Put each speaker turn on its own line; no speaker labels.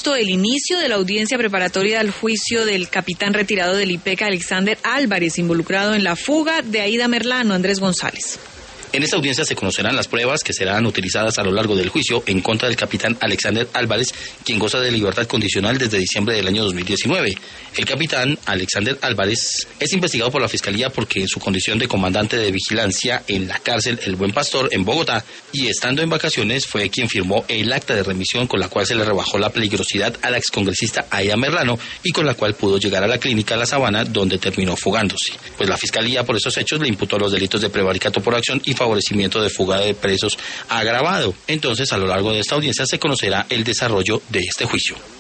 previsto el inicio de la audiencia preparatoria al juicio del capitán retirado del IPEC, Alexander Álvarez, involucrado en la fuga de Aida Merlano. Andrés González.
En esta audiencia se conocerán las pruebas que serán utilizadas a lo largo del juicio en contra del capitán Alexander Álvarez, quien goza de libertad condicional desde diciembre del año 2019. El capitán Alexander Álvarez es investigado por la Fiscalía porque en su condición de comandante de vigilancia en la cárcel El Buen Pastor en Bogotá y estando en vacaciones fue quien firmó el acta de remisión con la cual se le rebajó la peligrosidad a la excongresista Aida Merlano y con la cual pudo llegar a la clínica La Sabana, donde terminó fugándose. Pues la Fiscalía por esos hechos le imputó los delitos de prevaricato por acción y favorecimiento de fuga de presos agravado. Entonces, a lo largo de esta audiencia se conocerá el desarrollo de este juicio.